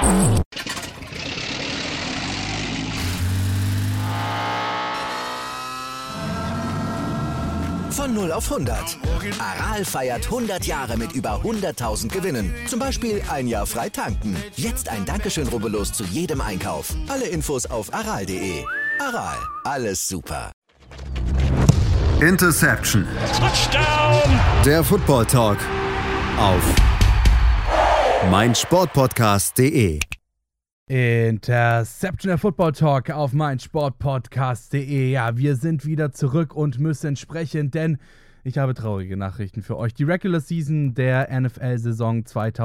Von 0 auf 100. Aral feiert 100 Jahre mit über 100.000 Gewinnen. Zum Beispiel ein Jahr frei tanken. Jetzt ein Dankeschön, rubbellos zu jedem Einkauf. Alle Infos auf aral.de. Aral, alles super. Interception. Touchdown. Der Football Talk auf meinsportpodcast.de. Interception, der Football Talk auf meinsportpodcast.de. Ja, wir sind wieder zurück und müssen sprechen, denn ich habe traurige Nachrichten für euch. Die Regular Season der NFL-Saison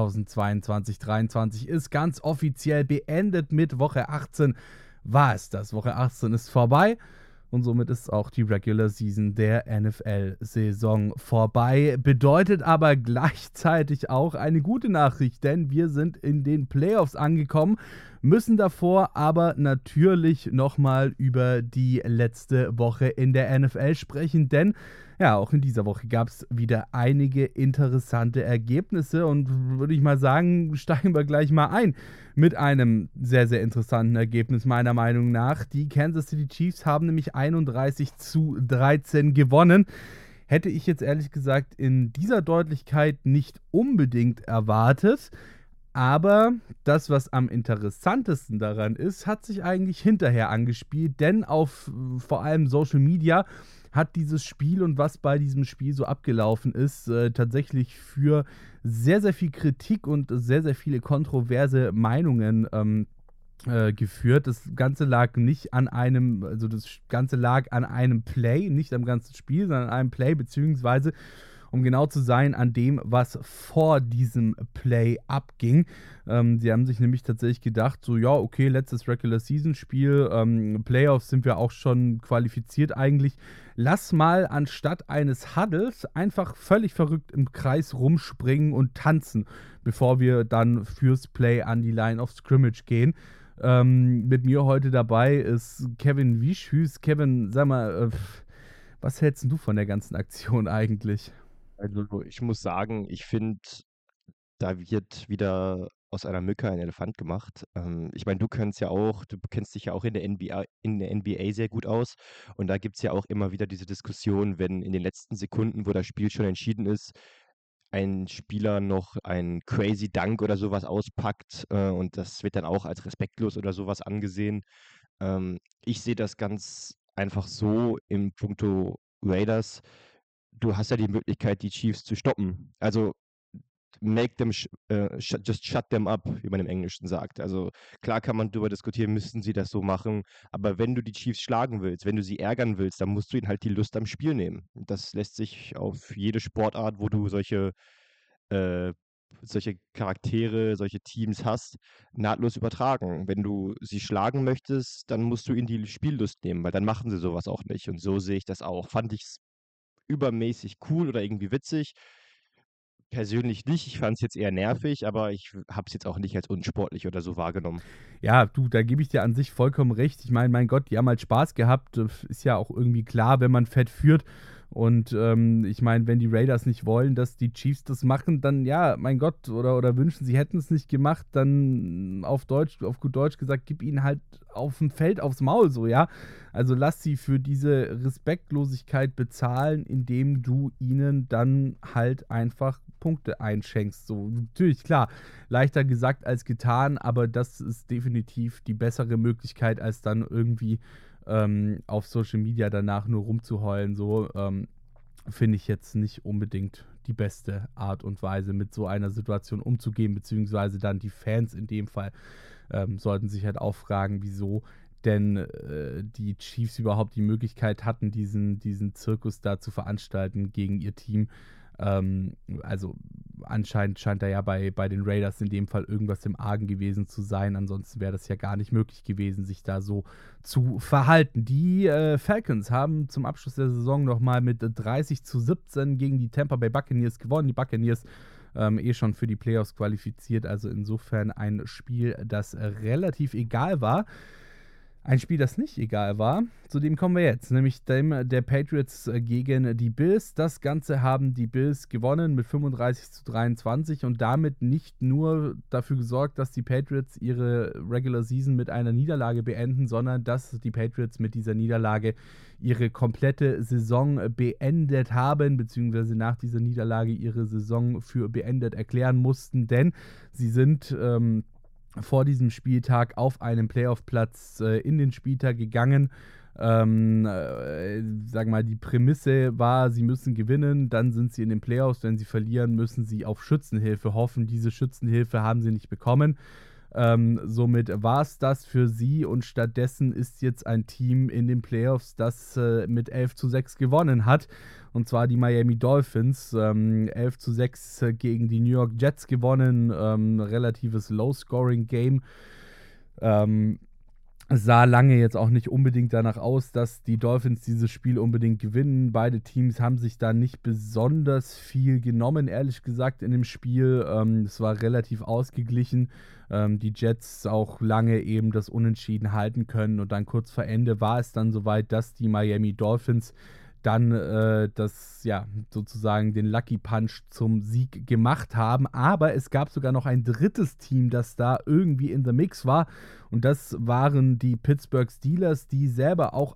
2022-23 ist ganz offiziell beendet. Mit Woche 18 war es das. Woche 18 ist vorbei. Und somit ist auch die Regular Season der NFL-Saison vorbei. Bedeutet aber gleichzeitig auch eine gute Nachricht, denn wir sind in den Playoffs angekommen, müssen davor aber natürlich nochmal über die letzte Woche in der NFL sprechen, denn ja, auch in dieser Woche gab es wieder einige interessante Ergebnisse und würde ich mal sagen, steigen wir gleich mal ein mit einem sehr, sehr interessanten Ergebnis meiner Meinung nach. Die Kansas City Chiefs haben nämlich 31-13 gewonnen. Hätte ich jetzt ehrlich gesagt in dieser Deutlichkeit nicht unbedingt erwartet. Aber das, was am interessantesten daran ist, hat sich eigentlich hinterher angespielt, denn auf vor allem Social Media hat dieses Spiel und was bei diesem Spiel so abgelaufen ist, tatsächlich für sehr, sehr viel Kritik und sehr, sehr viele kontroverse Meinungen geführt. Das Ganze lag nicht an einem, also das Ganze lag an einem Play, nicht am ganzen Spiel, sondern an einem Play, beziehungsweise um genau zu sein, an dem, was vor diesem Play abging. Sie haben sich nämlich tatsächlich gedacht, so ja, okay, letztes Regular-Season-Spiel, Playoffs sind wir auch schon qualifiziert eigentlich. Lass mal anstatt eines Huddles einfach völlig verrückt im Kreis rumspringen und tanzen, bevor wir dann fürs Play an die Line of Scrimmage gehen. Mit mir heute dabei ist Kevin Wieschhüß. Kevin, sag mal, was hältst du von der ganzen Aktion eigentlich? Also ich muss sagen, ich finde, da wird wieder aus einer Mücke ein Elefant gemacht. Ich meine, du kennst dich ja auch in der NBA sehr gut aus. Und da gibt es ja auch immer wieder diese Diskussion, wenn in den letzten Sekunden, wo das Spiel schon entschieden ist, ein Spieler noch einen crazy Dunk oder sowas auspackt und das wird dann auch als respektlos oder sowas angesehen. Ich sehe das ganz einfach so im Punkto Raiders. Du hast ja die Möglichkeit, die Chiefs zu stoppen. Also make them, just shut them up, wie man im Englischen sagt. Also klar kann man darüber diskutieren, müssten sie das so machen, aber wenn du die Chiefs schlagen willst, wenn du sie ärgern willst, dann musst du ihnen halt die Lust am Spiel nehmen. Das lässt sich auf jede Sportart, wo du solche Charaktere, solche Teams hast, nahtlos übertragen. Wenn du sie schlagen möchtest, dann musst du ihnen die Spiellust nehmen, weil dann machen sie sowas auch nicht. Und so sehe ich das auch. Fand ich es übermäßig cool oder irgendwie witzig. Persönlich nicht. Ich fand es jetzt eher nervig, aber ich habe es jetzt auch nicht als unsportlich oder so wahrgenommen. Ja, du, da gebe ich dir an sich vollkommen recht. Ich meine, mein Gott, die haben halt Spaß gehabt. Ist ja auch irgendwie klar, wenn man fett führt. Und ich meine, wenn die Raiders nicht wollen, dass die Chiefs das machen, dann ja, mein Gott, oder wünschen, sie hätten es nicht gemacht, dann auf gut Deutsch gesagt, gib ihnen halt auf dem Feld aufs Maul, so, ja. Also lass sie für diese Respektlosigkeit bezahlen, indem du ihnen dann halt einfach Punkte einschenkst. So, natürlich, klar, leichter gesagt als getan, aber das ist definitiv die bessere Möglichkeit, als dann irgendwie auf Social Media danach nur rumzuheulen, so finde ich jetzt nicht unbedingt die beste Art und Weise, mit so einer Situation umzugehen, beziehungsweise dann die Fans in dem Fall sollten sich halt auch fragen, wieso denn die Chiefs überhaupt die Möglichkeit hatten, diesen Zirkus da zu veranstalten gegen ihr Team. Also anscheinend scheint da ja bei den Raiders in dem Fall irgendwas im Argen gewesen zu sein. Ansonsten wäre das ja gar nicht möglich gewesen, sich da so zu verhalten. Die Falcons haben zum Abschluss der Saison nochmal mit 30-17 gegen die Tampa Bay Buccaneers gewonnen. Die Buccaneers schon für die Playoffs qualifiziert. Also insofern ein Spiel, das relativ egal war. Ein Spiel, das nicht egal war, zu dem kommen wir jetzt, nämlich dem der Patriots gegen die Bills. Das Ganze haben die Bills gewonnen mit 35-23 und damit nicht nur dafür gesorgt, dass die Patriots ihre Regular Season mit einer Niederlage beenden, sondern dass die Patriots mit dieser Niederlage ihre komplette Saison beendet haben, beziehungsweise nach dieser Niederlage ihre Saison für beendet erklären mussten, denn sie sind vor diesem Spieltag auf einen Playoff-Platz in den Spieltag gegangen. Sag mal, die Prämisse war, sie müssen gewinnen, dann sind sie in den Playoffs. Wenn sie verlieren, müssen sie auf Schützenhilfe hoffen. Diese Schützenhilfe haben sie nicht bekommen. Somit war es das für sie und stattdessen ist jetzt ein Team in den Playoffs, das mit 11-6 gewonnen hat. Und zwar die Miami Dolphins. 11-6 gegen die New York Jets gewonnen. Relatives Low-Scoring-Game. Sah lange jetzt auch nicht unbedingt danach aus, dass die Dolphins dieses Spiel unbedingt gewinnen. Beide Teams haben sich da nicht besonders viel genommen, ehrlich gesagt, in dem Spiel. Es war relativ ausgeglichen. Die Jets auch lange eben das Unentschieden halten können und dann kurz vor Ende war es dann soweit, dass die Miami Dolphins dann sozusagen den Lucky Punch zum Sieg gemacht haben. Aber es gab sogar noch ein drittes Team, das da irgendwie in the Mix war. Und das waren die Pittsburgh Steelers, die selber auch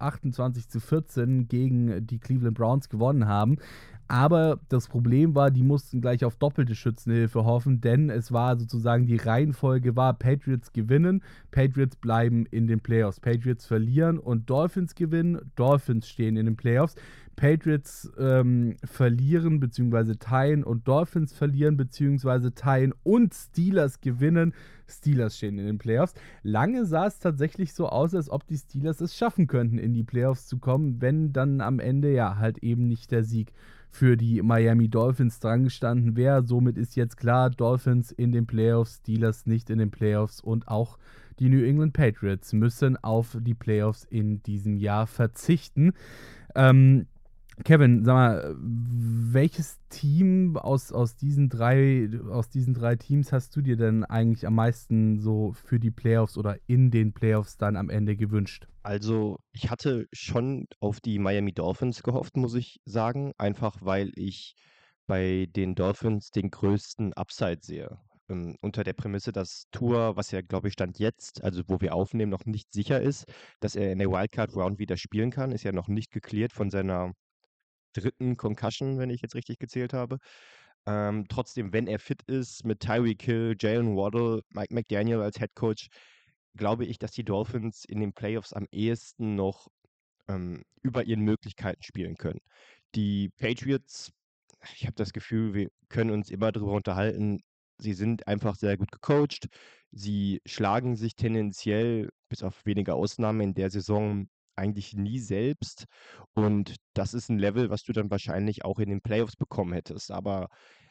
28-14 gegen die Cleveland Browns gewonnen haben. Aber das Problem war, die mussten gleich auf doppelte Schützenhilfe hoffen, denn es war sozusagen, die Reihenfolge war, Patriots gewinnen, Patriots bleiben in den Playoffs, Patriots verlieren und Dolphins gewinnen, Dolphins stehen in den Playoffs, Patriots verlieren bzw. tien und Dolphins verlieren bzw. tien und Steelers gewinnen, Steelers stehen in den Playoffs. Lange sah es tatsächlich so aus, als ob die Steelers es schaffen könnten, in die Playoffs zu kommen, wenn dann am Ende ja halt eben nicht der Sieg für die Miami Dolphins dran gestanden wäre. Somit ist jetzt klar, Dolphins in den Playoffs, Steelers nicht in den Playoffs und auch die New England Patriots müssen auf die Playoffs in diesem Jahr verzichten. Kevin, sag mal, welches Team aus diesen drei Teams hast du dir denn eigentlich am meisten so für die Playoffs oder in den Playoffs dann am Ende gewünscht? Also, ich hatte schon auf die Miami Dolphins gehofft, muss ich sagen, einfach weil ich bei den Dolphins den größten Upside sehe. Unter der Prämisse, dass Tua, was ja, glaube ich, Stand jetzt, also wo wir aufnehmen, noch nicht sicher ist, dass er in der Wildcard Round wieder spielen kann, ist ja noch nicht geklärt von seiner dritten Concussion, wenn ich jetzt richtig gezählt habe. Trotzdem, wenn er fit ist, mit Tyreek Hill, Jalen Waddle, Mike McDaniel als Head Coach, glaube ich, dass die Dolphins in den Playoffs am ehesten noch über ihren Möglichkeiten spielen können. Die Patriots, ich habe das Gefühl, wir können uns immer darüber unterhalten, sie sind einfach sehr gut gecoacht. Sie schlagen sich tendenziell, bis auf wenige Ausnahmen in der Saison, eigentlich nie selbst. Und das ist ein Level, was du dann wahrscheinlich auch in den Playoffs bekommen hättest. Aber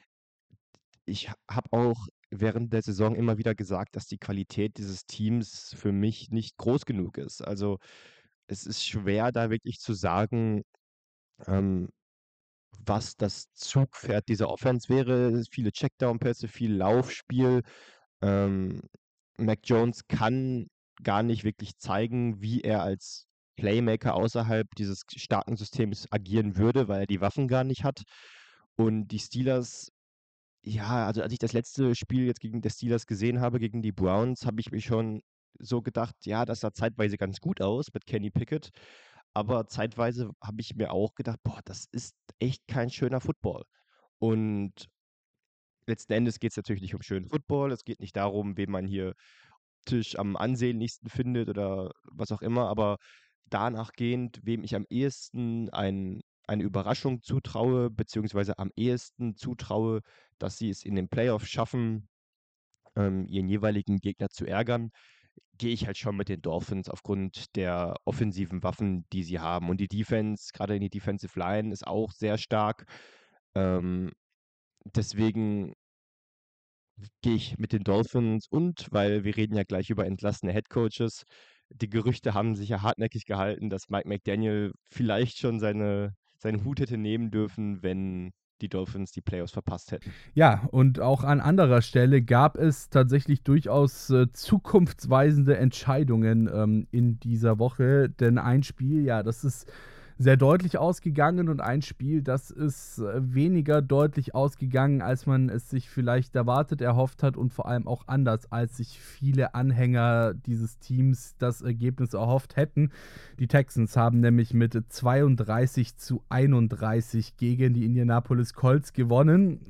ich habe auch während der Saison immer wieder gesagt, dass die Qualität dieses Teams für mich nicht groß genug ist. Also es ist schwer, da wirklich zu sagen, ähm, was das Zugpferd dieser Offense wäre. Viele Checkdown-Pässe, viel Laufspiel. Ähm, Mac Jones kann gar nicht wirklich zeigen, wie er als Playmaker außerhalb dieses starken Systems agieren würde, weil er die Waffen gar nicht hat. Und die Steelers, ja, also als ich das letzte Spiel jetzt gegen die Steelers gesehen habe, gegen die Browns, habe ich mich schon so gedacht, ja, das sah zeitweise ganz gut aus mit Kenny Pickett. Aber zeitweise habe ich mir auch gedacht, boah, das ist echt kein schöner Football. Und letzten Endes geht es natürlich nicht um schönen Football. Es geht nicht darum, wen man hier Tisch am ansehnlichsten findet oder was auch immer. Aber danach gehend, wem ich am ehesten eine Überraschung zutraue, beziehungsweise am ehesten zutraue, dass sie es in den Playoffs schaffen, ihren jeweiligen Gegner zu ärgern, gehe ich halt schon mit den Dolphins aufgrund der offensiven Waffen, die sie haben. Und die Defense, gerade in die Defensive Line, ist auch sehr stark. Deswegen gehe ich mit den Dolphins und weil wir reden ja gleich über entlassene Headcoaches, die Gerüchte haben sich ja hartnäckig gehalten, dass Mike McDaniel vielleicht schon seinen Hut hätte nehmen dürfen, wenn die Dolphins die Playoffs verpasst hätten. Ja, und auch an anderer Stelle gab es tatsächlich durchaus zukunftsweisende Entscheidungen in dieser Woche, denn ein Spiel, ja, das ist sehr deutlich ausgegangen und ein Spiel, das ist weniger deutlich ausgegangen, als man es sich vielleicht erwartet, erhofft hat und vor allem auch anders, als sich viele Anhänger dieses Teams das Ergebnis erhofft hätten. Die Texans haben nämlich mit 32-31 gegen die Indianapolis Colts gewonnen.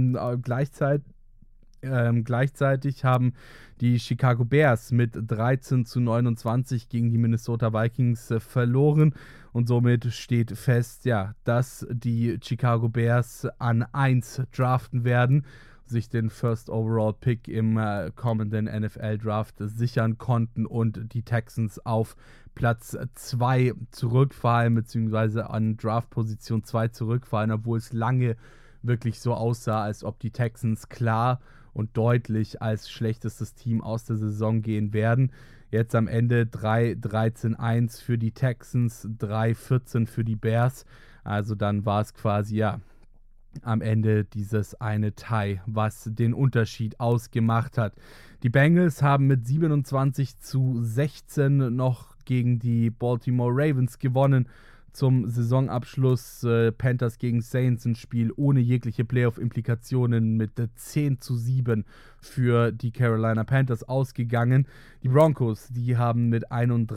Gleichzeitig haben die Chicago Bears mit 13-29 gegen die Minnesota Vikings verloren und somit steht fest, ja, dass die Chicago Bears an 1 draften werden, sich den First Overall Pick im kommenden NFL Draft sichern konnten und die Texans auf Platz 2 zurückfallen, beziehungsweise an Draft-Position 2 zurückfallen, obwohl es lange wirklich so aussah, als ob die Texans klar und deutlich als schlechtestes Team aus der Saison gehen werden. Jetzt am Ende 3-13-1 für die Texans, 3-14 für die Bears. Also dann war es quasi, ja, am Ende dieses eine Tie, was den Unterschied ausgemacht hat. Die Bengals haben mit 27-16 noch gegen die Baltimore Ravens gewonnen. Zum Saisonabschluss Panthers gegen Saints, ein Spiel ohne jegliche Playoff-Implikationen mit 10-7 für die Carolina Panthers ausgegangen. Die Broncos, die haben mit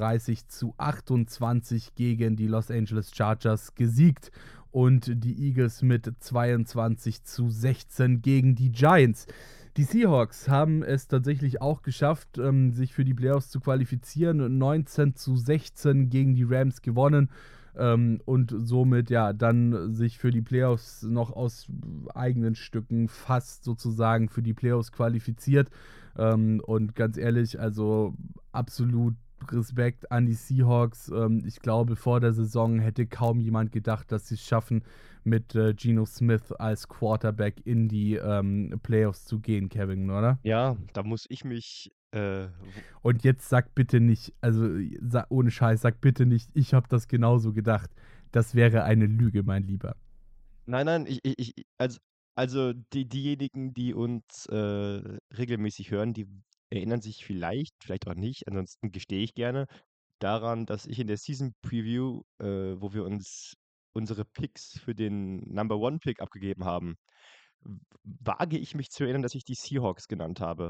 31-28 gegen die Los Angeles Chargers gesiegt und die Eagles mit 22-16 gegen die Giants. Die Seahawks haben es tatsächlich auch geschafft, sich für die Playoffs zu qualifizieren. 19-16 gegen die Rams gewonnen. Und somit ja dann sich für die Playoffs noch aus eigenen Stücken fast sozusagen für die Playoffs qualifiziert. Und ganz ehrlich, also absolut Respekt an die Seahawks. Ich glaube, vor der Saison hätte kaum jemand gedacht, dass sie es schaffen, mit Geno Smith als Quarterback in die Playoffs zu gehen, Kevin, oder? Ja, da muss ich mich Und jetzt sag bitte nicht, also ohne Scheiß, sag bitte nicht, ich habe das genauso gedacht. Das wäre eine Lüge, mein Lieber. Nein, also diejenigen, die uns regelmäßig hören, die erinnern sich vielleicht auch nicht, ansonsten gestehe ich gerne daran, dass ich in der Season Preview, wo wir uns unsere Picks für den Number One Pick abgegeben haben, wage ich mich zu erinnern, dass ich die Seahawks genannt habe.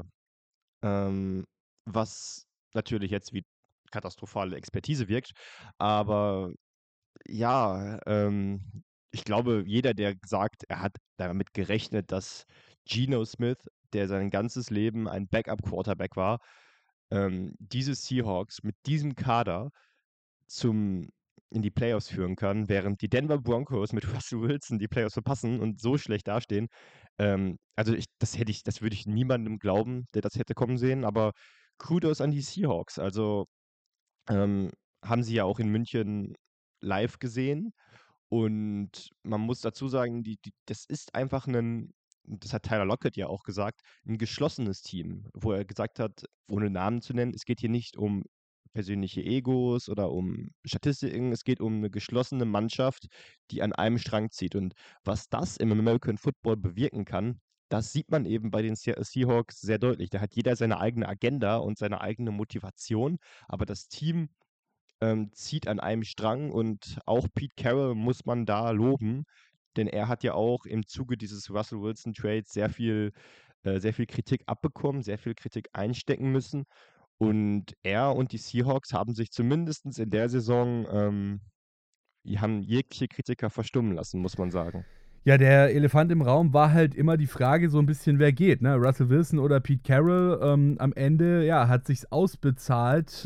Was natürlich jetzt wie katastrophale Expertise wirkt, aber ja, ich glaube, jeder, der sagt, er hat damit gerechnet, dass Geno Smith, der sein ganzes Leben ein Backup-Quarterback war, diese Seahawks mit diesem Kader in die Playoffs führen kann, während die Denver Broncos mit Russell Wilson die Playoffs verpassen und so schlecht dastehen. Das würde ich niemandem glauben, der das hätte kommen sehen, aber Kudos an die Seahawks. Also haben sie ja auch in München live gesehen und man muss dazu sagen, das ist einfach das hat Tyler Lockett ja auch gesagt, ein geschlossenes Team, wo er gesagt hat, ohne Namen zu nennen, es geht hier nicht um persönliche Egos oder um Statistiken, es geht um eine geschlossene Mannschaft, die an einem Strang zieht. Und was das im American Football bewirken kann, das sieht man eben bei den Seahawks sehr deutlich. Da hat jeder seine eigene Agenda und seine eigene Motivation, aber das Team zieht an einem Strang und auch Pete Carroll muss man da loben, denn er hat ja auch im Zuge dieses Russell Wilson Trades sehr viel Kritik abbekommen, sehr viel Kritik einstecken müssen. Und er und die Seahawks haben sich zumindest in der Saison, die haben jegliche Kritiker verstummen lassen, muss man sagen. Ja, der Elefant im Raum war halt immer die Frage so ein bisschen, wer geht, ne? Russell Wilson oder Pete Carroll. Am Ende, ja, hat sich's ausgezahlt,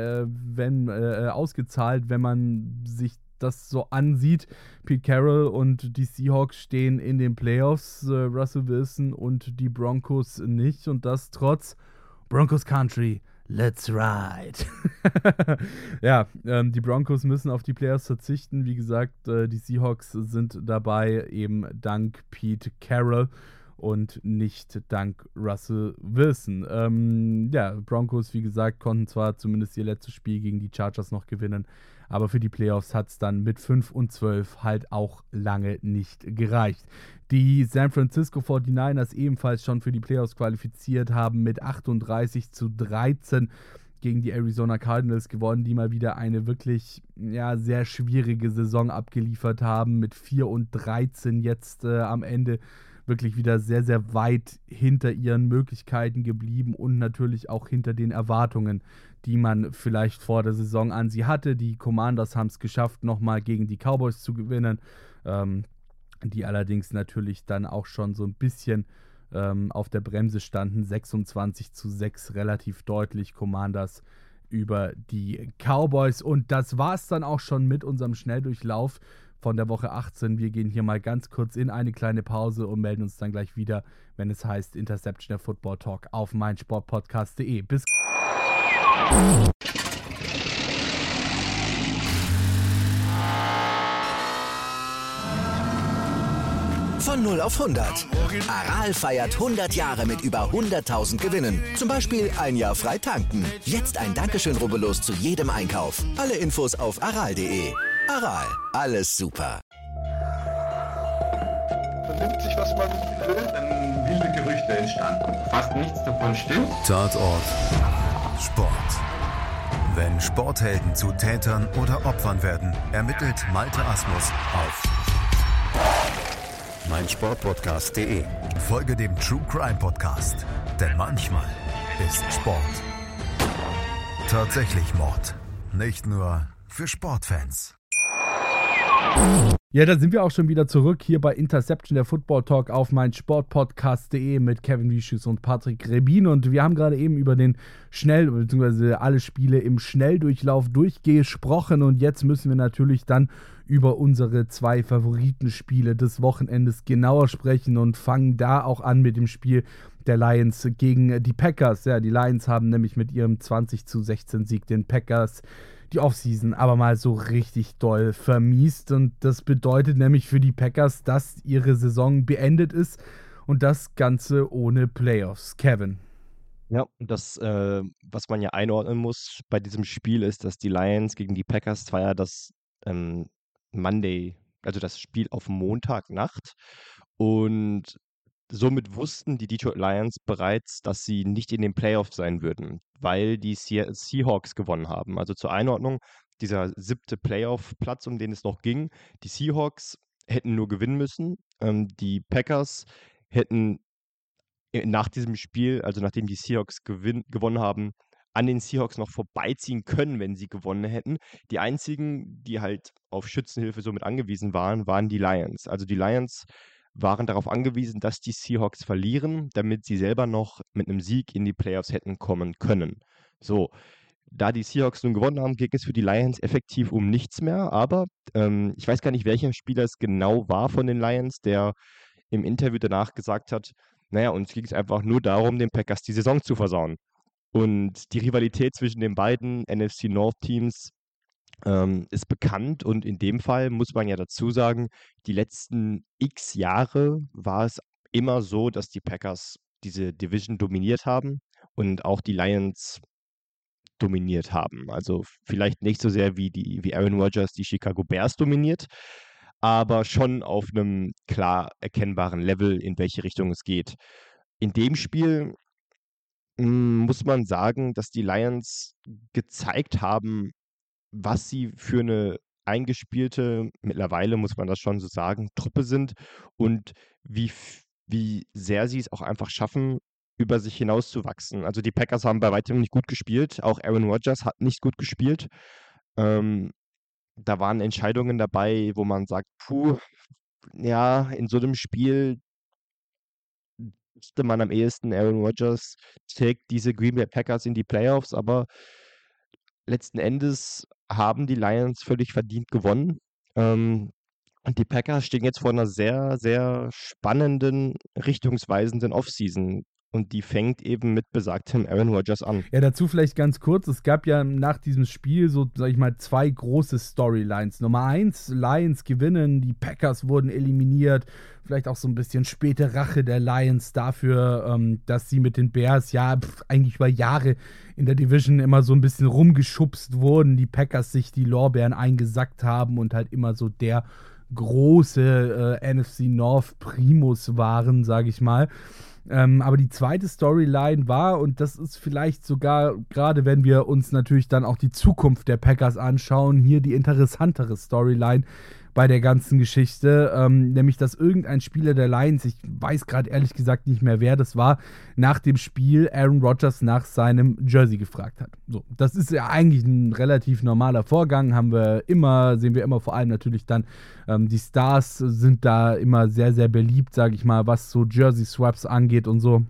wenn man sich das so ansieht. Pete Carroll und die Seahawks stehen in den Playoffs, Russell Wilson und die Broncos nicht. Und das trotz Broncos Country. Let's ride. Ja, die Broncos müssen auf die Playoffs verzichten. Wie gesagt, die Seahawks sind dabei, eben dank Pete Carroll. und nicht dank Russell Wilson. Broncos, wie gesagt, konnten zwar zumindest ihr letztes Spiel gegen die Chargers noch gewinnen, aber für die Playoffs hat es dann mit 5-12 halt auch lange nicht gereicht. Die San Francisco 49ers ebenfalls schon für die Playoffs qualifiziert, haben mit 38-13 gegen die Arizona Cardinals gewonnen, die mal wieder eine wirklich sehr schwierige Saison abgeliefert haben, mit 4-13 jetzt am Ende wirklich wieder sehr, sehr weit hinter ihren Möglichkeiten geblieben und natürlich auch hinter den Erwartungen, die man vielleicht vor der Saison an sie hatte. Die Commanders haben es geschafft, nochmal gegen die Cowboys zu gewinnen, die allerdings natürlich dann auch schon so ein bisschen auf der Bremse standen. 26-6, relativ deutlich Commanders über die Cowboys. Und das war es dann auch schon mit unserem Schnelldurchlauf von der Woche 18. Wir gehen hier mal ganz kurz in eine kleine Pause und melden uns dann gleich wieder, wenn es heißt Interception, der Football Talk auf meinsportpodcast.de. Bis Von 0 auf 100. Aral feiert 100 Jahre mit über 100.000 Gewinnen. Zum Beispiel ein Jahr frei tanken. Jetzt ein Dankeschön, rubbellos zu jedem Einkauf. Alle Infos auf aral.de. Aral, alles super. Man nimmt sich, was man will. Dann wilde Gerüchte entstanden. Fast nichts davon stimmt. Tatort Sport. Wenn Sporthelden zu Tätern oder Opfern werden, ermittelt Malte Asmus auf meinsportpodcast.de. Folge dem True Crime Podcast, denn manchmal ist Sport tatsächlich Mord. Nicht nur für Sportfans. Ja, da sind wir auch schon wieder zurück hier bei Interception, der Football Talk auf meinsportpodcast.de mit Kevin Wieschüss und Patrick Rebin. Und wir haben gerade eben über den beziehungsweise alle Spiele im Schnelldurchlauf durchgesprochen. Und jetzt müssen wir natürlich dann über unsere 2 Favoritenspiele des Wochenendes genauer sprechen und fangen da auch an mit dem Spiel der Lions gegen die Packers. Ja, die Lions haben nämlich mit ihrem 20-16 Sieg den Packers die Offseason aber mal so richtig doll vermiest. Und das bedeutet nämlich für die Packers, dass ihre Saison beendet ist und das Ganze ohne Playoffs. Kevin. Ja, das, was man ja einordnen muss bei diesem Spiel, ist, dass die Lions gegen die Packers zwar ja das Monday, also das Spiel auf Montagnacht, und somit wussten die Detroit Lions bereits, dass sie nicht in den Playoffs sein würden, weil die Seahawks gewonnen haben. Also zur Einordnung, dieser 7. Playoff-Platz, um den es noch ging, die Seahawks hätten nur gewinnen müssen. Die Packers hätten nach diesem Spiel, also nachdem die Seahawks gewonnen haben, an den Seahawks noch vorbeiziehen können, wenn sie gewonnen hätten. Die einzigen, die halt auf Schützenhilfe somit angewiesen waren, waren die Lions. Also die Lions waren darauf angewiesen, dass die Seahawks verlieren, damit sie selber noch mit einem Sieg in die Playoffs hätten kommen können. So, da die Seahawks nun gewonnen haben, ging es für die Lions effektiv um nichts mehr, aber ich weiß gar nicht, welcher Spieler es genau war von den Lions, der im Interview danach gesagt hat, naja, uns ging es einfach nur darum, den Packers die Saison zu versauen. Und die Rivalität zwischen den beiden NFC North Teams ist bekannt, und in dem Fall muss man ja dazu sagen, die letzten x Jahre war es immer so, dass die Packers diese Division dominiert haben und auch die Lions dominiert haben. Also vielleicht nicht so sehr wie Aaron Rodgers die Chicago Bears dominiert, aber schon auf einem klar erkennbaren Level, in welche Richtung es geht. In dem Spiel muss man sagen, dass die Lions gezeigt haben, was sie für eine eingespielte, mittlerweile muss man das schon so sagen, Truppe sind, und wie sehr sie es auch einfach schaffen, über sich hinauszuwachsen. Also die Packers haben bei weitem nicht gut gespielt, auch Aaron Rodgers hat nicht gut gespielt. Da waren Entscheidungen dabei, wo man sagt, ja, in so einem Spiel wusste man am ehesten, Aaron Rodgers trägt diese Green Bay Packers in die Playoffs, aber letzten Endes haben die Lions völlig verdient gewonnen. Und die Packers stehen jetzt vor einer sehr, sehr spannenden, richtungsweisenden Offseason. und die fängt eben mit besagtem Aaron Rodgers an. Ja, dazu vielleicht ganz kurz, es gab ja nach diesem Spiel so, sag ich mal, 2 große Storylines. Nummer 1, Lions gewinnen, die Packers wurden eliminiert, vielleicht auch so ein bisschen späte Rache der Lions dafür, dass sie mit den Bears eigentlich über Jahre in der Division immer so ein bisschen rumgeschubst wurden, die Packers sich die Lorbeeren eingesackt haben und halt immer so der große NFC North Primus waren, sage ich mal. Aber die zweite Storyline war, und das ist vielleicht sogar, gerade wenn wir uns natürlich dann auch die Zukunft der Packers anschauen, hier die interessantere Storyline bei der ganzen Geschichte, nämlich, dass irgendein Spieler der Lions, ich weiß gerade ehrlich gesagt nicht mehr, wer das war, nach dem Spiel Aaron Rodgers nach seinem Jersey gefragt hat. So, das ist ja eigentlich ein relativ normaler Vorgang, sehen wir immer, vor allem natürlich dann, die Stars sind da immer sehr, sehr beliebt, sage ich mal, was so Jersey-Swaps angeht und so.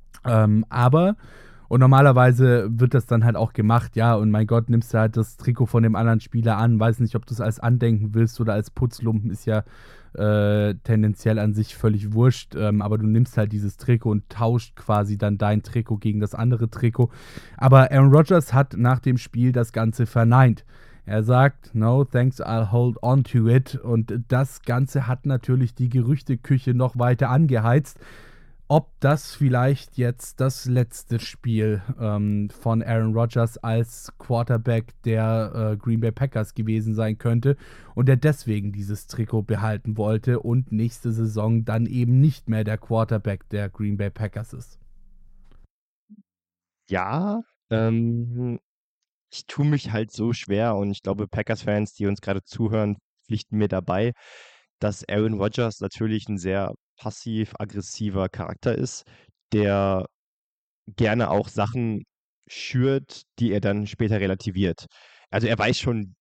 Und normalerweise wird das dann halt auch gemacht, ja, und mein Gott, nimmst du halt das Trikot von dem anderen Spieler an, weiß nicht, ob du es als Andenken willst oder als Putzlumpen, ist ja tendenziell an sich völlig wurscht, aber du nimmst halt dieses Trikot und tauscht quasi dann dein Trikot gegen das andere Trikot. Aber Aaron Rodgers hat nach dem Spiel das Ganze verneint. Er sagt, no, thanks, I'll hold on to it. Und das Ganze hat natürlich die Gerüchteküche noch weiter angeheizt, ob das vielleicht jetzt das letzte Spiel von Aaron Rodgers als Quarterback der Green Bay Packers gewesen sein könnte und er deswegen dieses Trikot behalten wollte und nächste Saison dann eben nicht mehr der Quarterback der Green Bay Packers ist. Ja, ich tue mich halt so schwer und ich glaube, Packers-Fans, die uns gerade zuhören, pflichten mir dabei, dass Aaron Rodgers natürlich ein sehr passiv-aggressiver Charakter ist, der gerne auch Sachen schürt, die er dann später relativiert. Also er weiß schon,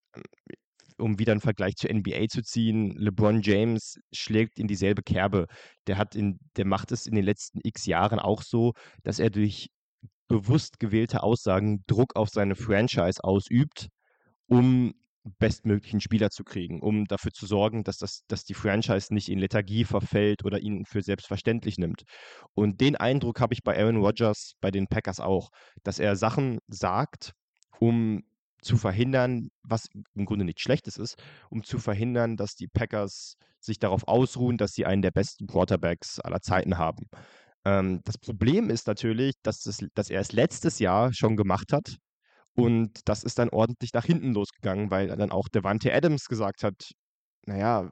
um wieder einen Vergleich zur NBA zu ziehen, LeBron James schlägt in dieselbe Kerbe. Der macht es in den letzten X Jahren auch so, dass er durch bewusst gewählte Aussagen Druck auf seine Franchise ausübt, um bestmöglichen Spieler zu kriegen, um dafür zu sorgen, dass die Franchise nicht in Lethargie verfällt oder ihn für selbstverständlich nimmt. Und den Eindruck habe ich bei Aaron Rodgers bei den Packers auch, dass er Sachen sagt, um zu verhindern, was im Grunde nichts Schlechtes ist, um zu verhindern, dass die Packers sich darauf ausruhen, dass sie einen der besten Quarterbacks aller Zeiten haben. Das Problem ist natürlich, dass er es letztes Jahr schon gemacht hat. Und das ist dann ordentlich nach hinten losgegangen, weil dann auch Davante Adams gesagt hat, naja,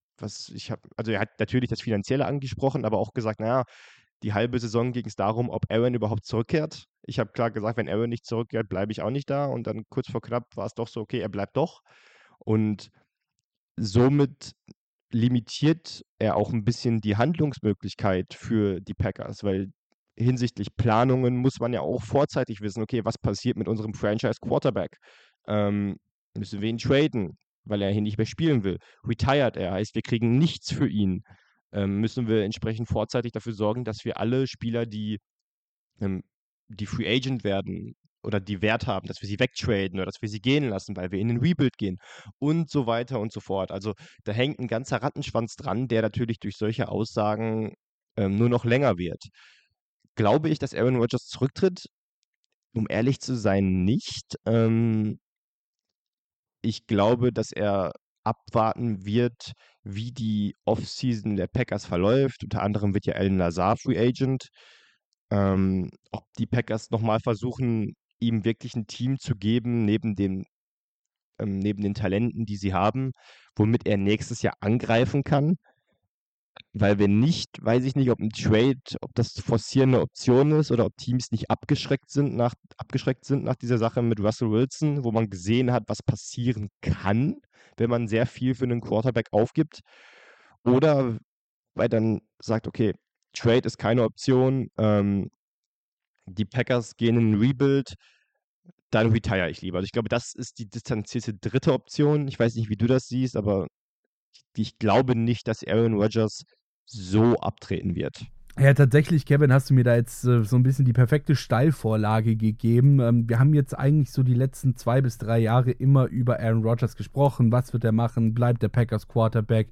er hat natürlich das Finanzielle angesprochen, aber auch gesagt, naja, die halbe Saison ging es darum, ob Aaron überhaupt zurückkehrt. Ich habe klar gesagt, wenn Aaron nicht zurückkehrt, bleibe ich auch nicht da. Und dann kurz vor knapp war es doch so, okay, er bleibt doch. Und somit limitiert er auch ein bisschen die Handlungsmöglichkeit für die Packers, weil hinsichtlich Planungen muss man ja auch vorzeitig wissen, okay, was passiert mit unserem Franchise-Quarterback? Müssen wir ihn traden, weil er hier nicht mehr spielen will? Retired er, heißt, wir kriegen nichts für ihn. Müssen wir entsprechend vorzeitig dafür sorgen, dass wir alle Spieler, die Free Agent werden oder die Wert haben, dass wir sie wegtraden oder dass wir sie gehen lassen, weil wir in den Rebuild gehen und so weiter und so fort. Also da hängt ein ganzer Rattenschwanz dran, der natürlich durch solche Aussagen nur noch länger wird. Glaube ich, dass Aaron Rodgers zurücktritt? Um ehrlich zu sein, nicht. Ich glaube, dass er abwarten wird, wie die Offseason der Packers verläuft. Unter anderem wird ja Allen Lazard Free Agent. Ob die Packers nochmal versuchen, ihm wirklich ein Team zu geben, neben den Talenten, die sie haben, womit er nächstes Jahr angreifen kann. Weil wenn nicht, weiß ich nicht, ob ein Trade, ob das Forcieren eine Option ist oder ob Teams nicht abgeschreckt sind nach dieser Sache mit Russell Wilson, wo man gesehen hat, was passieren kann, wenn man sehr viel für einen Quarterback aufgibt. Oder weil dann sagt, okay, Trade ist keine Option, die Packers gehen in einen Rebuild, dann retire ich lieber. Also ich glaube, das ist die distanzierte dritte Option. Ich weiß nicht, wie du das siehst, aber ich glaube nicht, dass Aaron Rodgers so abtreten wird. Ja, tatsächlich, Kevin, hast du mir da jetzt so ein bisschen die perfekte Steilvorlage gegeben. Wir haben jetzt eigentlich so die letzten 2 bis 3 Jahre immer über Aaron Rodgers gesprochen. Was wird er machen? Bleibt der Packers Quarterback?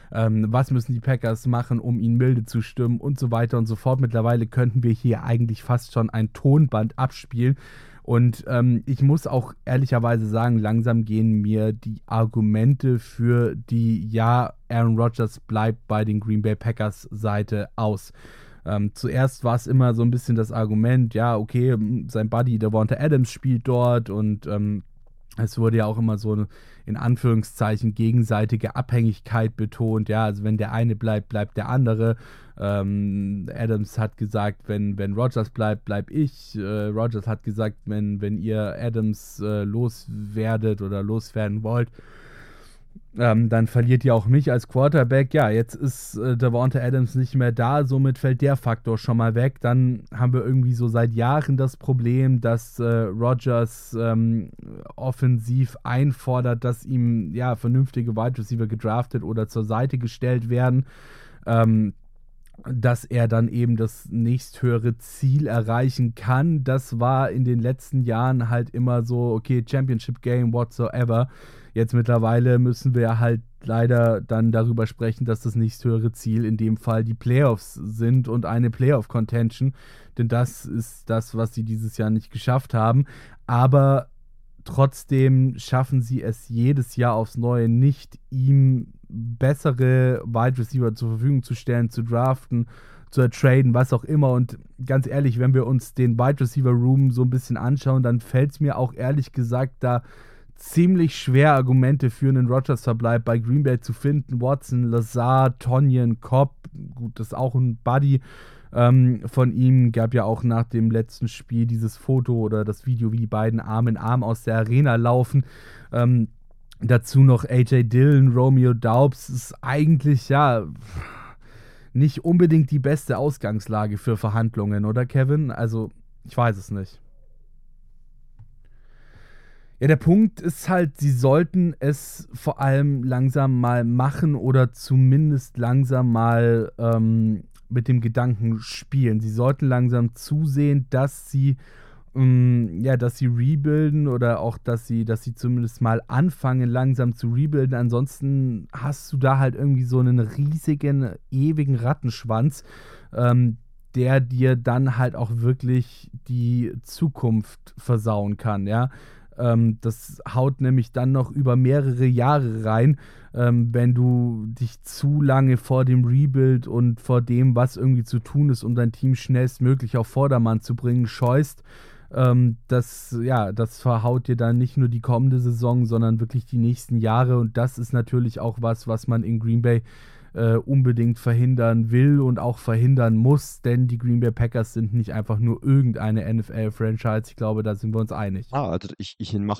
Was müssen die Packers machen, um ihn milde zu stimmen und so weiter und so fort. Mittlerweile könnten wir hier eigentlich fast schon ein Tonband abspielen. Und ich muss auch ehrlicherweise sagen, langsam gehen mir die Argumente für die Aaron Rodgers bleibt bei den Green Bay Packers Seite aus. Zuerst war es immer so ein bisschen das Argument, okay, sein Buddy Davante Adams spielt dort und es wurde ja auch immer so in Anführungszeichen gegenseitige Abhängigkeit betont. Also wenn der eine bleibt, bleibt der andere. Adams hat gesagt, wenn Rodgers bleibt, bleib ich. Rodgers hat gesagt, wenn ihr Adams loswerdet oder loswerden wollt, dann verliert ihr auch mich als Quarterback. Jetzt ist Davante Adams nicht mehr da, somit fällt der Faktor schon mal weg. Dann haben wir irgendwie so seit Jahren das Problem, dass Rodgers offensiv einfordert, dass ihm vernünftige Wide Receiver gedraftet oder zur Seite gestellt werden. Dass er dann eben das nächsthöhere Ziel erreichen kann. Das war in den letzten Jahren halt immer so, okay, Championship Game, whatsoever. Jetzt mittlerweile müssen wir halt leider dann darüber sprechen, dass das nächsthöhere Ziel in dem Fall die Playoffs sind und eine Playoff-Contention, denn das ist das, was sie dieses Jahr nicht geschafft haben. Aber trotzdem schaffen sie es jedes Jahr aufs Neue nicht, ihm bessere Wide Receiver zur Verfügung zu stellen, zu draften, zu ertraden, was auch immer. Und ganz ehrlich, wenn wir uns den Wide Receiver Room so ein bisschen anschauen, dann fällt es mir auch ehrlich gesagt da ziemlich schwer, Argumente für einen Rodgers-Verbleib bei Green Bay zu finden. Watson, Lazard, Tonyan, Cobb, gut, das ist auch ein Buddy von ihm. Gab ja auch nach dem letzten Spiel dieses Foto oder das Video, wie die beiden Arm in Arm aus der Arena laufen. Dazu noch AJ Dillon, Romeo Doubs. Ist eigentlich nicht unbedingt die beste Ausgangslage für Verhandlungen, oder Kevin? Also, ich weiß es nicht. Der Punkt ist halt, sie sollten es vor allem langsam mal machen oder zumindest langsam mal mit dem Gedanken spielen. Sie sollten langsam zusehen, dass sie rebuilden oder auch, dass sie zumindest mal anfangen, langsam zu rebuilden. Ansonsten hast du da halt irgendwie so einen riesigen, ewigen Rattenschwanz, der dir dann halt auch wirklich die Zukunft versauen kann, das haut nämlich dann noch über mehrere Jahre rein, wenn du dich zu lange vor dem Rebuild und vor dem, was irgendwie zu tun ist, um dein Team schnellstmöglich auf Vordermann zu bringen, scheust. Das verhaut dir dann nicht nur die kommende Saison, sondern wirklich die nächsten Jahre. Und das ist natürlich auch was man in Green Bay unbedingt verhindern will und auch verhindern muss, denn die Green Bay Packers sind nicht einfach nur irgendeine NFL-Franchise. Ich glaube, da sind wir uns einig. Also ich mache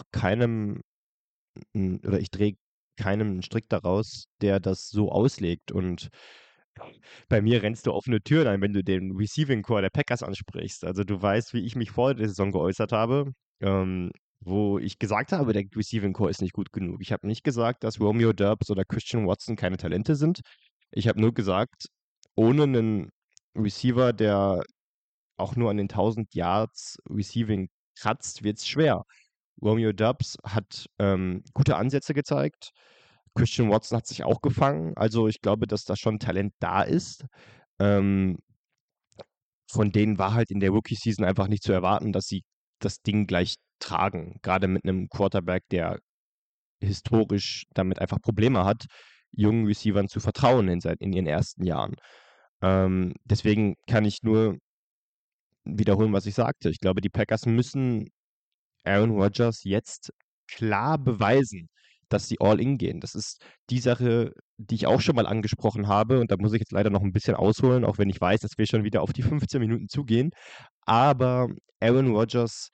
ich drehe keinem einen Strick daraus, der das so auslegt. Und bei mir rennst du offene Türen ein, wenn du den Receiving Core der Packers ansprichst. Also du weißt, wie ich mich vor der Saison geäußert habe, wo ich gesagt habe, der Receiving Core ist nicht gut genug. Ich habe nicht gesagt, dass Romeo Doubs oder Christian Watson keine Talente sind. Ich habe nur gesagt, ohne einen Receiver, der auch nur an den 1000 Yards Receiving kratzt, wird es schwer. Romeo Doubs hat gute Ansätze gezeigt. Christian Watson hat sich auch gefangen. Also ich glaube, dass da schon Talent da ist. Von denen war halt in der Rookie-Season einfach nicht zu erwarten, dass sie das Ding gleich tragen. Gerade mit einem Quarterback, der historisch damit einfach Probleme hat, jungen Receivern zu vertrauen in ihren ersten Jahren. Deswegen kann ich nur wiederholen, was ich sagte. Ich glaube, die Packers müssen Aaron Rodgers jetzt klar beweisen, dass sie all in gehen. Das ist die Sache, die ich auch schon mal angesprochen habe. Und da muss ich jetzt leider noch ein bisschen ausholen, auch wenn ich weiß, dass wir schon wieder auf die 15 Minuten zugehen. Aber Aaron Rodgers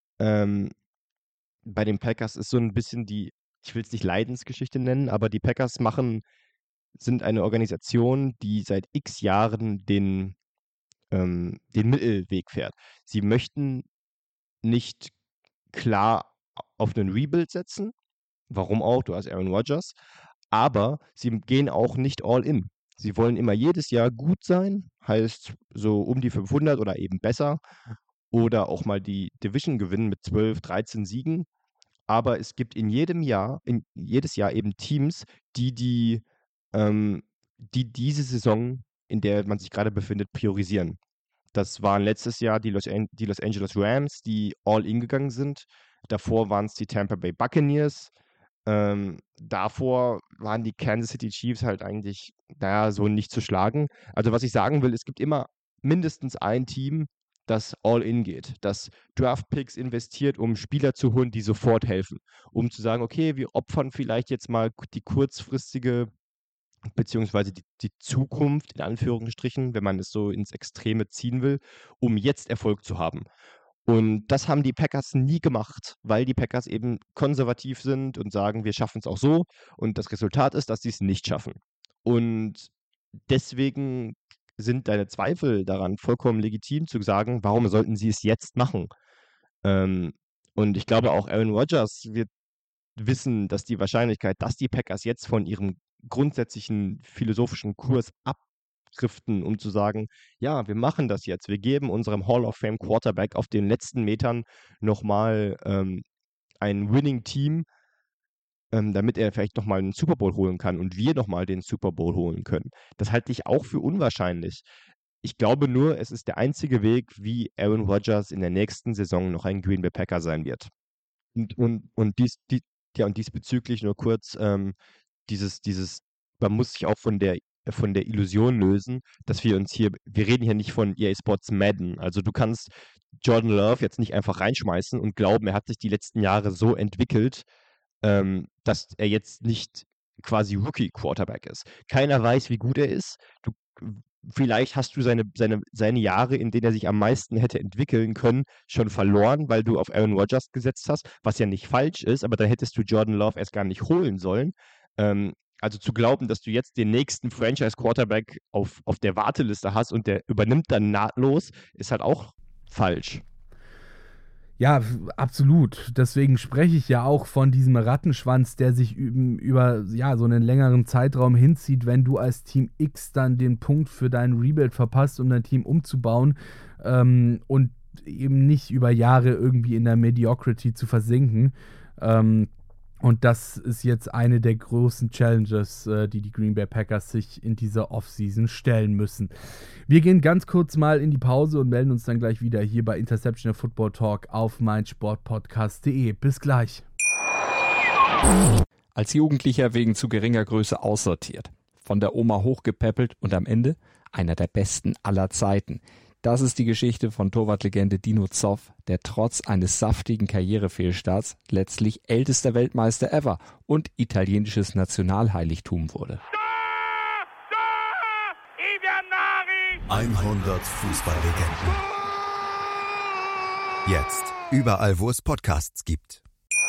bei den Packers ist so ein bisschen ich will es nicht Leidensgeschichte nennen, aber die Packers sind eine Organisation, die seit x Jahren den Mittelweg fährt. Sie möchten nicht klar auf einen Rebuild setzen. Warum auch? Du hast Aaron Rodgers. Aber sie gehen auch nicht all in. Sie wollen immer jedes Jahr gut sein, heißt so um die 500 oder eben besser. Oder auch mal die Division gewinnen mit 12, 13 Siegen. Aber es gibt jedes Jahr eben Teams, die die diese Saison, in der man sich gerade befindet, priorisieren. Das waren letztes Jahr die Los Angeles Rams, die all in gegangen sind. Davor waren es die Tampa Bay Buccaneers. Davor waren die Kansas City Chiefs halt eigentlich, so nicht zu schlagen. Also was ich sagen will, es gibt immer mindestens ein Team, das all in geht, das Draft-Picks investiert, um Spieler zu holen, die sofort helfen. Um zu sagen, okay, wir opfern vielleicht jetzt mal die kurzfristige beziehungsweise die Zukunft, in Anführungsstrichen, wenn man es so ins Extreme ziehen will, um jetzt Erfolg zu haben. Und das haben die Packers nie gemacht, weil die Packers eben konservativ sind und sagen, wir schaffen es auch so. Und das Resultat ist, dass sie es nicht schaffen. Und deswegen sind deine Zweifel daran vollkommen legitim, zu sagen, warum sollten sie es jetzt machen? Und ich glaube auch Aaron Rodgers wird wissen, dass die Wahrscheinlichkeit, dass die Packers jetzt von ihrem grundsätzlichen philosophischen Kurs abdriften, um zu sagen, ja, wir machen das jetzt, wir geben unserem Hall of Fame Quarterback auf den letzten Metern nochmal ein Winning-Team, damit er vielleicht nochmal einen Super Bowl holen kann und wir nochmal den Super Bowl holen können. Das halte ich auch für unwahrscheinlich. Ich glaube nur, es ist der einzige Weg, wie Aaron Rodgers in der nächsten Saison noch ein Green Bay Packer sein wird. Und diesbezüglich nur kurz, man muss sich auch von der Illusion lösen, dass wir reden hier nicht von EA Sports Madden. Also du kannst Jordan Love jetzt nicht einfach reinschmeißen und glauben, er hat sich die letzten Jahre so entwickelt, dass er jetzt nicht quasi Rookie-Quarterback ist. Keiner weiß, wie gut er ist. Vielleicht hast du seine Jahre, in denen er sich am meisten hätte entwickeln können, schon verloren, weil du auf Aaron Rodgers gesetzt hast, was ja nicht falsch ist, aber dann hättest du Jordan Love erst gar nicht holen sollen. Also zu glauben, dass du jetzt den nächsten Franchise-Quarterback auf der Warteliste hast und der übernimmt dann nahtlos, ist halt auch falsch. Ja, absolut. Deswegen spreche ich ja auch von diesem Rattenschwanz, der sich über so einen längeren Zeitraum hinzieht, wenn du als Team X dann den Punkt für dein Rebuild verpasst, um dein Team umzubauen und eben nicht über Jahre irgendwie in der Mediocrity zu versinken. Und das ist jetzt eine der großen Challenges, die Green Bay Packers sich in dieser Offseason stellen müssen. Wir gehen ganz kurz mal in die Pause und melden uns dann gleich wieder hier bei Interceptional Football Talk auf meinsportpodcast.de. Bis gleich. Als Jugendlicher wegen zu geringer Größe aussortiert, von der Oma hochgepäppelt und am Ende einer der besten aller Zeiten. Das ist die Geschichte von Torwartlegende Dino Zoff, der trotz eines saftigen Karrierefehlstarts letztlich ältester Weltmeister ever und italienisches Nationalheiligtum wurde. 100 Fußballlegenden. Jetzt überall, wo es Podcasts gibt.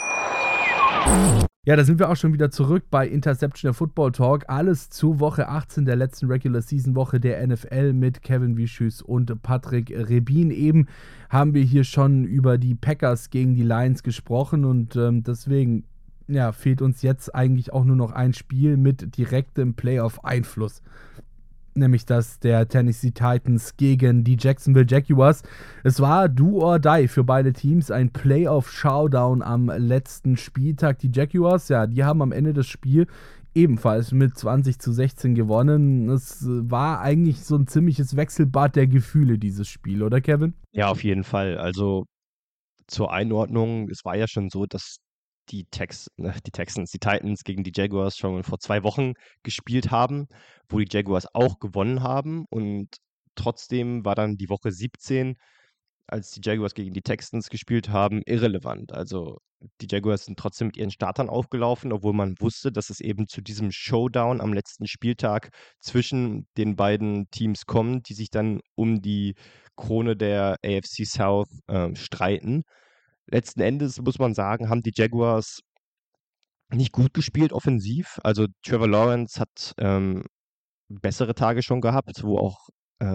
Ja, da sind wir auch schon wieder zurück bei Interceptional Football Talk. Alles zu Woche 18 der letzten Regular Season Woche der NFL mit Kevin Wischüß und Patrick Rebin. Eben haben wir hier schon über die Packers gegen die Lions gesprochen und deswegen fehlt uns jetzt eigentlich auch nur noch ein Spiel mit direktem Playoff-Einfluss. Nämlich das der Tennessee Titans gegen die Jacksonville Jaguars. Es war do or die für beide Teams, ein Playoff-Showdown am letzten Spieltag. Die Jaguars, die haben am Ende das Spiel ebenfalls mit 20-16 gewonnen. Es war eigentlich so ein ziemliches Wechselbad der Gefühle, dieses Spiel, oder Kevin? Ja, auf jeden Fall. Also zur Einordnung, es war ja schon so, dass die Titans gegen die Jaguars schon vor 2 Wochen gespielt haben, wo die Jaguars auch gewonnen haben und trotzdem war dann die Woche 17, als die Jaguars gegen die Texans gespielt haben, irrelevant. Also die Jaguars sind trotzdem mit ihren Startern aufgelaufen, obwohl man wusste, dass es eben zu diesem Showdown am letzten Spieltag zwischen den beiden Teams kommt, die sich dann um die Krone der AFC South streiten. Letzten Endes muss man sagen, haben die Jaguars nicht gut gespielt offensiv. Also Trevor Lawrence hat bessere Tage schon gehabt, wo auch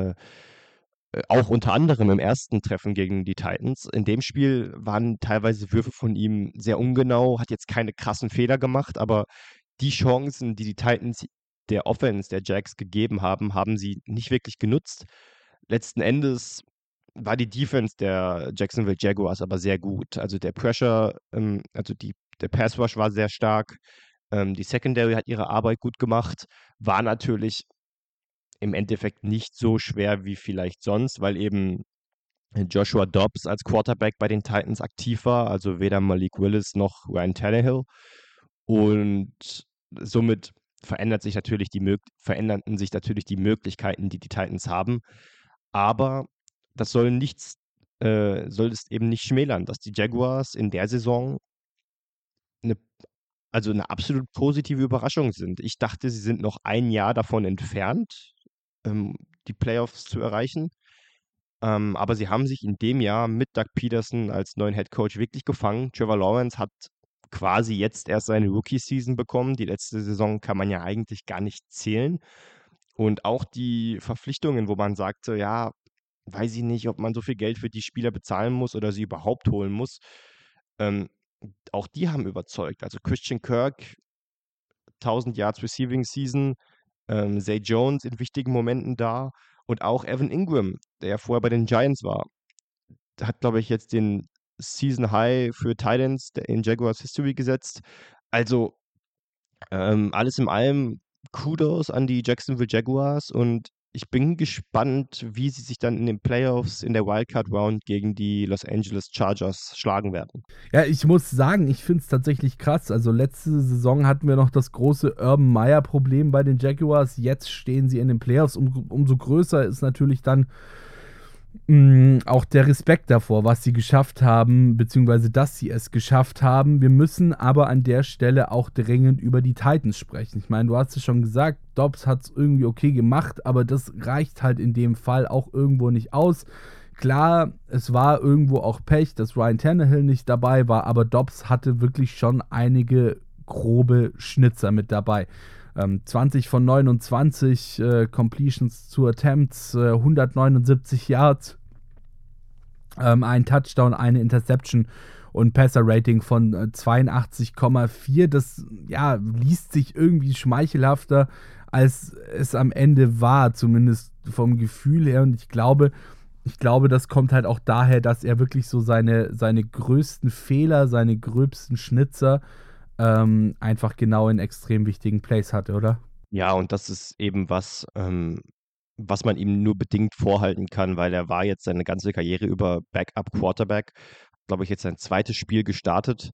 unter anderem im ersten Treffen gegen die Titans. In dem Spiel waren teilweise Würfe von ihm sehr ungenau, hat jetzt keine krassen Fehler gemacht, aber die Chancen, die die Titans der Offense der Jags gegeben haben, haben sie nicht wirklich genutzt. Letzten Endes war die Defense der Jacksonville Jaguars aber sehr gut. Also der Pressure, der Pass Rush war sehr stark. Die Secondary hat ihre Arbeit gut gemacht, war natürlich im Endeffekt nicht so schwer wie vielleicht sonst, weil eben Joshua Dobbs als Quarterback bei den Titans aktiv war, also weder Malik Willis noch Ryan Tannehill. Und somit veränderten sich natürlich die Möglichkeiten, die Titans haben. Aber das soll es eben nicht schmälern, dass die Jaguars in der Saison eine absolut positive Überraschung sind. Ich dachte, sie sind noch ein Jahr davon entfernt, die Playoffs zu erreichen. Aber sie haben sich in dem Jahr mit Doug Peterson als neuen Headcoach wirklich gefangen. Trevor Lawrence hat quasi jetzt erst seine Rookie-Season bekommen. Die letzte Saison kann man ja eigentlich gar nicht zählen. Und auch die Verpflichtungen, wo man sagte, ja, weiß ich nicht, ob man so viel Geld für die Spieler bezahlen muss oder sie überhaupt holen muss. Auch die haben überzeugt. Also Christian Kirk, 1000 Yards Receiving Season, Zay Jones in wichtigen Momenten da und auch Evan Ingram, der ja vorher bei den Giants war, hat, glaube ich, jetzt den Season High für Tight Ends in Jaguars History gesetzt. Also alles in allem Kudos an die Jacksonville Jaguars und ich bin gespannt, wie sie sich dann in den Playoffs in der Wildcard-Round gegen die Los Angeles Chargers schlagen werden. Ja, ich muss sagen, ich finde es tatsächlich krass. Also letzte Saison hatten wir noch das große Urban Meyer-Problem bei den Jaguars. Jetzt stehen sie in den Playoffs. Umso größer ist natürlich dann auch der Respekt davor, was sie geschafft haben, beziehungsweise dass sie es geschafft haben. Wir müssen aber an der Stelle auch dringend über die Titans sprechen. Ich meine, du hast es schon gesagt, Dobbs hat es irgendwie okay gemacht, aber das reicht halt in dem Fall auch irgendwo nicht aus. Klar, es war irgendwo auch Pech, dass Ryan Tannehill nicht dabei war, aber Dobbs hatte wirklich schon einige grobe Schnitzer mit dabei. 20 von 29 Completions zu Attempts, 179 Yards, ein Touchdown, eine Interception und Passer-Rating von 82,4. Das liest sich irgendwie schmeichelhafter, als es am Ende war, zumindest vom Gefühl her. Und ich glaube, das kommt halt auch daher, dass er wirklich so seine größten Fehler, seine gröbsten Schnitzer einfach genau in extrem wichtigen Plays hatte, oder? Ja, und das ist eben was man ihm nur bedingt vorhalten kann, weil er war jetzt seine ganze Karriere über Backup-Quarterback, glaube ich, jetzt sein zweites Spiel gestartet.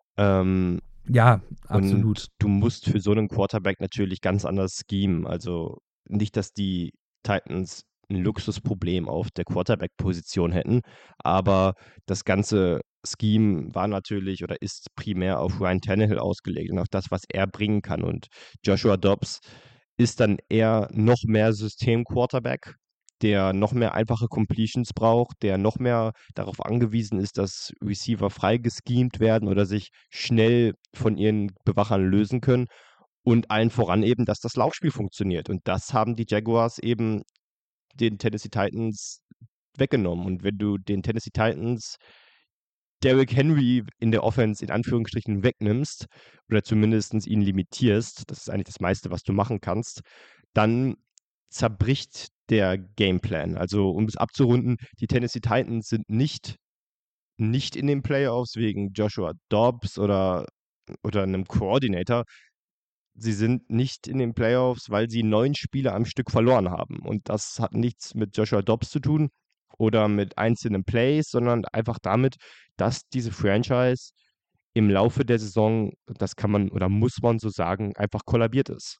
Ja, absolut. Und du musst für so einen Quarterback natürlich ganz anders schemen. Also nicht, dass die Titans ein Luxusproblem auf der Quarterback-Position hätten, aber das ganze Scheme war natürlich oder ist primär auf Ryan Tannehill ausgelegt und auf das, was er bringen kann. Und Joshua Dobbs ist dann eher noch mehr System-Quarterback, der noch mehr einfache Completions braucht, der noch mehr darauf angewiesen ist, dass Receiver frei geschemt werden oder sich schnell von ihren Bewachern lösen können und allen voran eben, dass das Laufspiel funktioniert. Und das haben die Jaguars eben den Tennessee Titans weggenommen. Und wenn du den Tennessee Titans Derrick Henry in der Offense in Anführungsstrichen wegnimmst oder zumindest ihn limitierst, das ist eigentlich das meiste, was du machen kannst, dann zerbricht der Gameplan. Also um es abzurunden, die Tennessee Titans sind nicht in den Playoffs wegen Joshua Dobbs oder einem Coordinator. Sie sind nicht in den Playoffs, weil sie 9 Spiele am Stück verloren haben. Und das hat nichts mit Joshua Dobbs zu tun oder mit einzelnen Plays, sondern einfach damit, dass diese Franchise im Laufe der Saison, das kann man oder muss man so sagen, einfach kollabiert ist.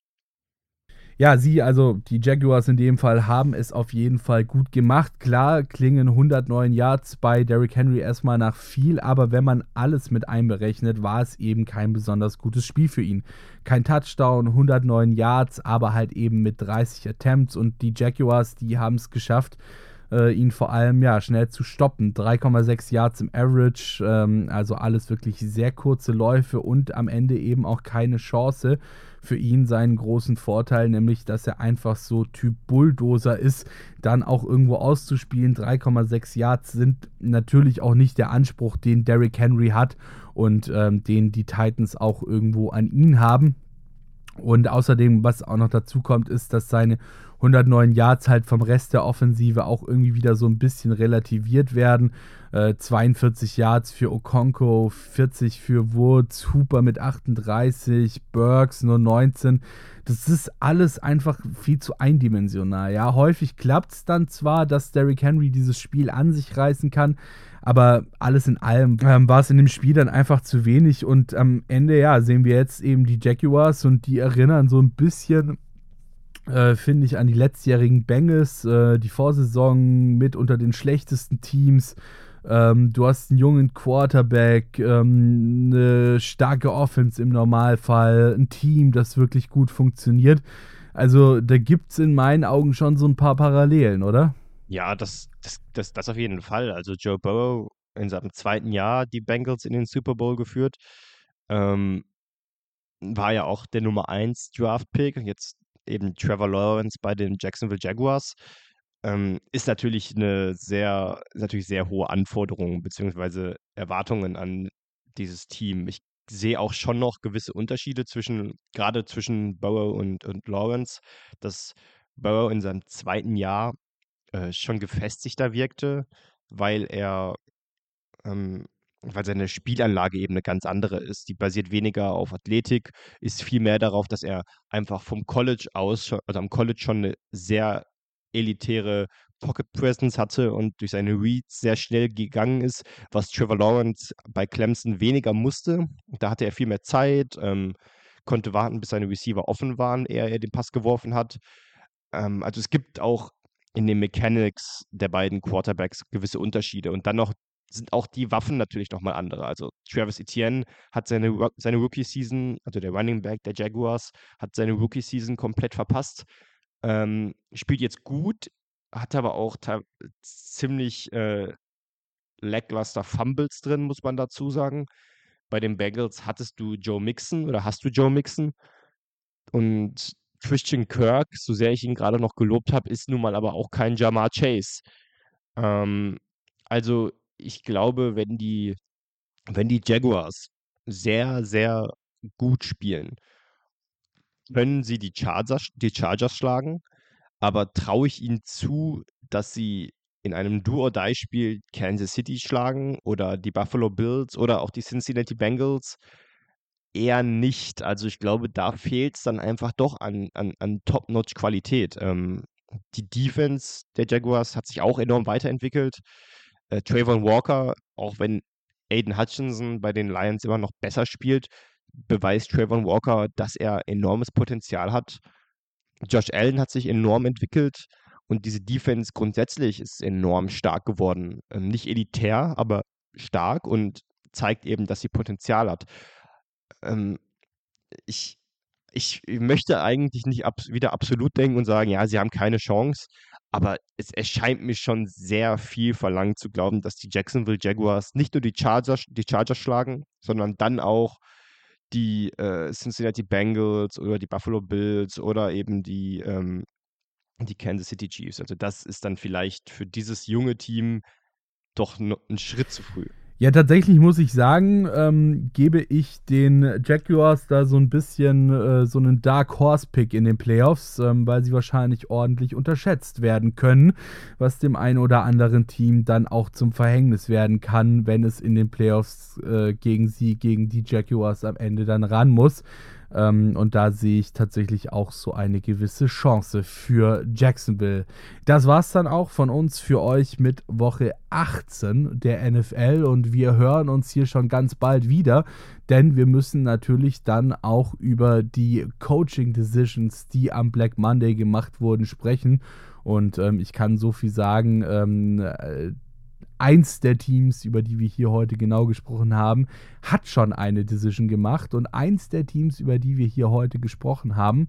Ja, die Jaguars in dem Fall haben es auf jeden Fall gut gemacht. Klar klingen 109 Yards bei Derrick Henry erstmal nach viel, aber wenn man alles mit einberechnet, war es eben kein besonders gutes Spiel für ihn. Kein Touchdown, 109 Yards, aber halt eben mit 30 Attempts und die Jaguars, die haben es geschafft, ihn vor allem schnell zu stoppen. 3,6 Yards im Average, also alles wirklich sehr kurze Läufe und am Ende eben auch keine Chance für ihn seinen großen Vorteil, nämlich dass er einfach so Typ Bulldozer ist, dann auch irgendwo auszuspielen. 3,6 Yards sind natürlich auch nicht der Anspruch, den Derrick Henry hat und den die Titans auch irgendwo an ihn haben. Und außerdem, was auch noch dazu kommt, ist, dass seine 109 Yards halt vom Rest der Offensive auch irgendwie wieder so ein bisschen relativiert werden. 42 Yards für Okonkwo, 40 für Woods, Hooper mit 38, Burks nur 19. Das ist alles einfach viel zu eindimensional. Ja, häufig klappt es dann zwar, dass Derrick Henry dieses Spiel an sich reißen kann, aber alles in allem war es in dem Spiel dann einfach zu wenig. Und am Ende, ja, sehen wir jetzt eben die Jaguars und die erinnern so ein bisschen, finde ich, an die letztjährigen Bengals, die Vorsaison mit unter den schlechtesten Teams. Du hast einen jungen Quarterback, eine starke Offense im Normalfall, ein Team, das wirklich gut funktioniert. Also da gibt es in meinen Augen schon so ein paar Parallelen, oder? Ja, das auf jeden Fall. Also Joe Burrow in seinem 2. Jahr die Bengals in den Super Bowl geführt. War ja auch der Nummer 1 Draft-Pick. Jetzt eben Trevor Lawrence bei den Jacksonville Jaguars. Ist natürlich sehr hohe Anforderungen bzw. Erwartungen an dieses Team. Ich sehe auch schon noch gewisse Unterschiede gerade zwischen Burrow und Lawrence, dass Burrow in seinem 2. Jahr schon gefestigter wirkte, weil seine Spielanlage eben eine ganz andere ist. Die basiert weniger auf Athletik, ist viel mehr darauf, dass er einfach vom College aus, also am College schon eine sehr elitäre Pocket Presence hatte und durch seine Reads sehr schnell gegangen ist, was Trevor Lawrence bei Clemson weniger musste. Da hatte er viel mehr Zeit, konnte warten, bis seine Receiver offen waren, ehe er den Pass geworfen hat. Also es gibt auch in den Mechanics der beiden Quarterbacks gewisse Unterschiede. Und dann noch sind auch die Waffen natürlich nochmal andere. Also Travis Etienne hat seine Rookie-Season, also der Running Back der Jaguars, hat seine Rookie-Season komplett verpasst. Spielt jetzt gut, hat aber auch ziemlich lackluster Fumbles drin, muss man dazu sagen. Bei den Bengals hast du Joe Mixon. Und Christian Kirk, so sehr ich ihn gerade noch gelobt habe, ist nun mal aber auch kein Ja'Marr Chase. Also ich glaube, wenn die Jaguars sehr, sehr gut spielen, können sie die Chargers schlagen, aber traue ich ihnen zu, dass sie in einem Do-or-Die-Spiel Kansas City schlagen oder die Buffalo Bills oder auch die Cincinnati Bengals? Eher nicht. Also ich glaube, da fehlt es dann einfach doch an Top-Notch-Qualität. Die Defense der Jaguars hat sich auch enorm weiterentwickelt. Trayvon Walker, auch wenn Aiden Hutchinson bei den Lions immer noch besser spielt, beweist Trayvon Walker, dass er enormes Potenzial hat. Josh Allen hat sich enorm entwickelt und diese Defense grundsätzlich ist enorm stark geworden. Nicht elitär, aber stark und zeigt eben, dass sie Potenzial hat. Ich möchte eigentlich nicht wieder absolut denken und sagen, ja, sie haben keine Chance, aber es erscheint mir schon sehr viel verlangt zu glauben, dass die Jacksonville Jaguars nicht nur die Chargers schlagen, sondern dann auch die Cincinnati Bengals oder die Buffalo Bills oder eben die Kansas City Chiefs. Also das ist dann vielleicht für dieses junge Team doch ein Schritt zu früh. Ja, tatsächlich muss ich sagen, gebe ich den Jaguars da so ein bisschen so einen Dark Horse Pick in den Playoffs, weil sie wahrscheinlich ordentlich unterschätzt werden können, was dem einen oder anderen Team dann auch zum Verhängnis werden kann, wenn es in den Playoffs gegen die Jaguars am Ende dann ran muss. Und da sehe ich tatsächlich auch so eine gewisse Chance für Jacksonville. Das war's dann auch von uns für euch mit Woche 18 der NFL und wir hören uns hier schon ganz bald wieder, denn wir müssen natürlich dann auch über die Coaching Decisions, die am Black Monday gemacht wurden, sprechen. Und ich kann so viel sagen, eins der Teams, über die wir hier heute genau gesprochen haben, hat schon eine Decision gemacht und eins der Teams, über die wir hier heute gesprochen haben,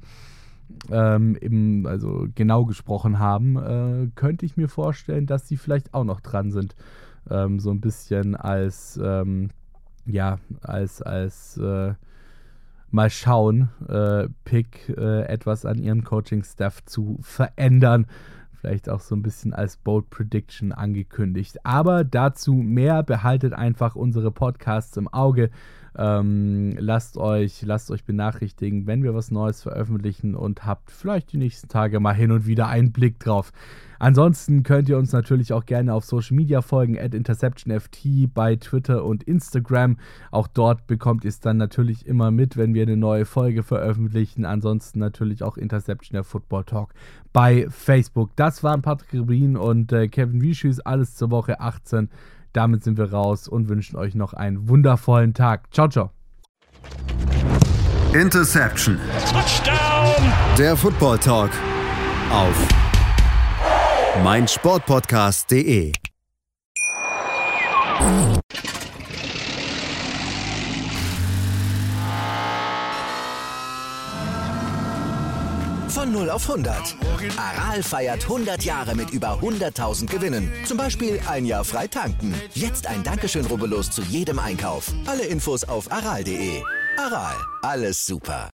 genau gesprochen haben, könnte ich mir vorstellen, dass sie vielleicht auch noch dran sind. So ein bisschen als mal schauen, Pick etwas an ihrem Coaching-Staff zu verändern. Vielleicht auch so ein bisschen als Bold Prediction angekündigt. Aber dazu mehr, behaltet einfach unsere Podcasts im Auge. Lasst euch benachrichtigen, wenn wir was Neues veröffentlichen und habt vielleicht die nächsten Tage mal hin und wieder einen Blick drauf. Ansonsten könnt ihr uns natürlich auch gerne auf Social Media folgen, @InterceptionFT bei Twitter und Instagram. Auch dort bekommt ihr es dann natürlich immer mit, wenn wir eine neue Folge veröffentlichen. Ansonsten natürlich auch Interception, der Football Talk bei Facebook. Das waren Patrick Rubin und Kevin Wieschüß, alles zur Woche 18. Damit sind wir raus und wünschen euch noch einen wundervollen Tag. Ciao, ciao. Interception. Touchdown. Der Football Talk auf meinsportpodcast.de. Von 0 auf 100. Aral feiert 100 Jahre mit über 100.000 Gewinnen. Zum Beispiel ein Jahr frei tanken. Jetzt ein Dankeschön, rubbellos zu jedem Einkauf. Alle Infos auf aral.de. Aral, alles super.